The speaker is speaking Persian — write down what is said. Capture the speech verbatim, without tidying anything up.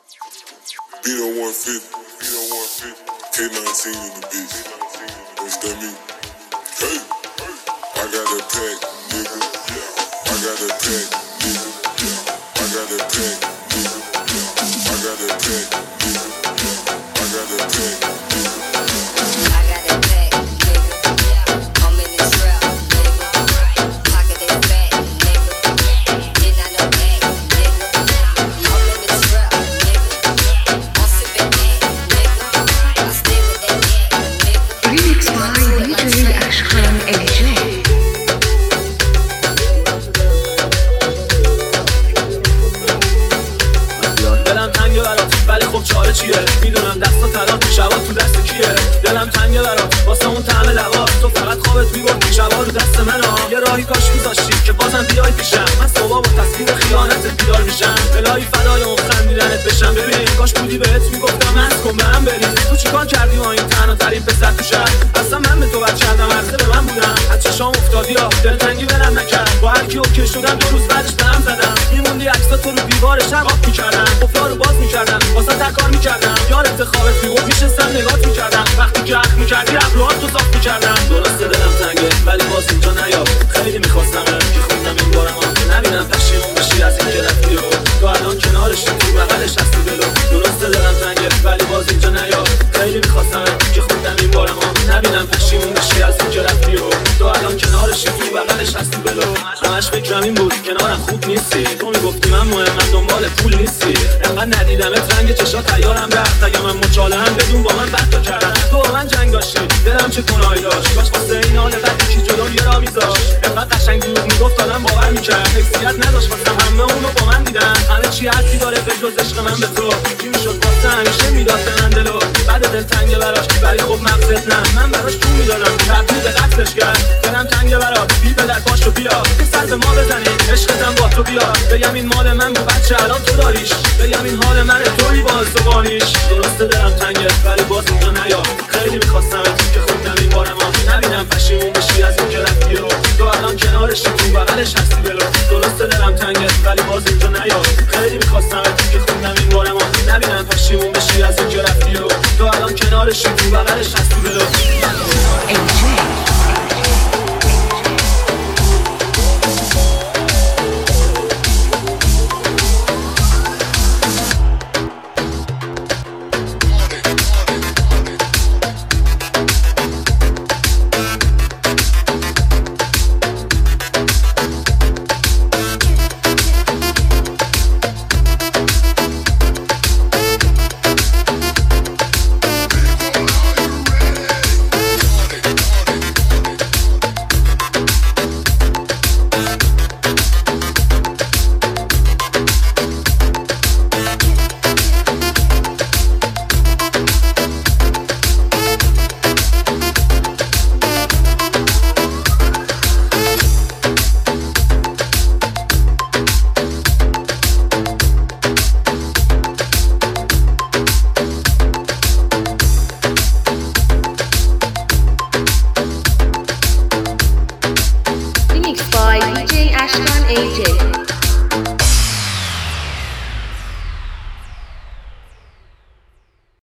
Beat on one fifty, beat on one fifty. K nineteen in the bitch. What's that mean? Hey, I got that pack, nigga. I got that pack, nigga. I got that pack, nigga. I got that pack, nigga. I got that pack, nigga. چاره چیه میدونم دستا طلا شبا تو دست کیه دلم تنگه برات واسه اون طعم لبا تو فقط خوابت میبرد شبا رو دست منو یه راهی کاش میذاشتی که بازم بیای پیشم من صبح با تصویر خیانت بیدار میشم الهی فدای اون خندیدنت بشم ببین کاش بودی بهت میگفتم از کن من بریم تو چیکار کردی ما این تنها ترین پسر تو شهر اصلا من به تو بد کردم عرضه به من بودم از چشام افتادی ها دل تنگی برم نکرد با هر کی اوکی شدم دو روز بعدش بهم زدم میموندی عکسا تو رو دیوار شب آب میکردم قفلا رو باز میکردم واسه تکار میکردم یارت خوابت میبود میشستم نگات میکردم وقتی که عقل میکردی ابروهات تو صاف میکردم درسته دلم تنگه ولی باز اینجا نیا خیلی میخواستم که خوندم این بارم نبینم پشیمون بشی از این که رفتی و تو الان کنارش تو بغلش هستی دلو درسته دلم تنگه ولی باز اینجا نیا خیلی میخواستم که خوندم این بارم نبینم پشیمون بشی از این که رفتی و تو الان کنارش تو بغلش هستی دلو همش فکرم این بود کنارم خوب نیستی تو میگفتی من مهمم دنبال پول نیستی انقدر ندیدمت رنگ چشات تیارم رفت اگه من مچاله هم بدون با من بد کردم تو با من جنگ داشتی دلم چه گناهی داشت باش واسه این حال بعد یکی جلو یه را میذاشت انقدر قشنگ دروغ میگفت آدم باور میکرد حیثیت نداشت واسه همه اونو با من دیدن همه چی حدی داره به جز عشق من به تو چی میشد واسه همیشه میداد به من دلو بعد دل تنگه براش ولی خب مغزت نه من براش تو میدادم تبدیل به قتلش کرد دلم تنگه برات بی به در پاشو بیا که سر به ما بزنی عشقتم با تو بیا بگم این مال من بود بچه الان تو داریش بگم این حال منه توی باز دوبانیش درسته دلم تنگه ولی باز اینجا نیا خیلی میخواستم که خوندم این بارم نبینم پشیمون بشی از این که رفتی رو تو الان کنارش تو بغلش هستی بلو درسته دلم تنگه ولی باز اینجا نیا خیلی میخواستم که خوندم این بارم نبینم پشیمون بشی از این که رفتی رو تو الان کنارش تو بغلش هستی